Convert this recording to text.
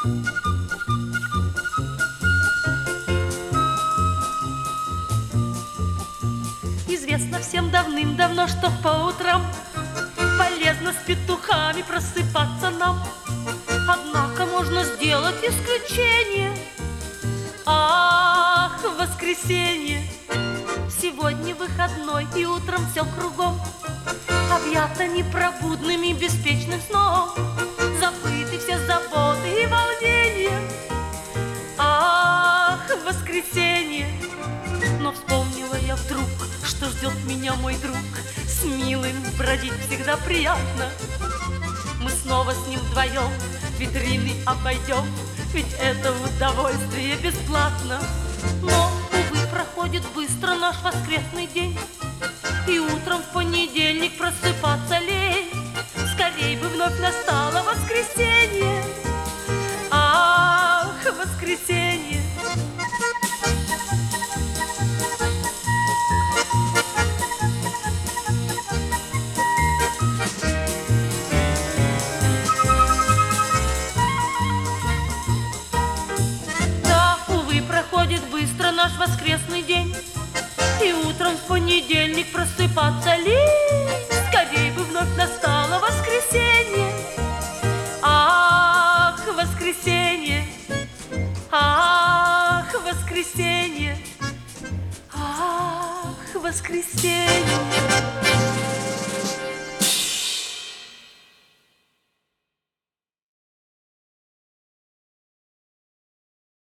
Известно всем давным-давно, что по утрам полезно с петухами просыпаться нам. Однако можно сделать исключение. Ах, воскресенье! Сегодня выходной, и утром все кругом объято непробудным и беспечным сном. Забыты все заботы и волнения. Ах, воскресенье! Но вспомнила я вдруг, что ждет меня мой друг. С милым бродить всегда приятно. Мы снова с ним вдвоем витрины обойдем, ведь это удовольствие бесплатно. Но, увы, проходит быстро наш воскресный день, и утром в понедельник просыпаться лень. Скорей бы вновь настало воскресенье. Ах, воскресенье! Проходит быстро наш воскресный день, и утром в понедельник просыпаться лень. Скорей бы вновь настало воскресенье. Ах, воскресенье! Ах, воскресенье! Ах, воскресенье!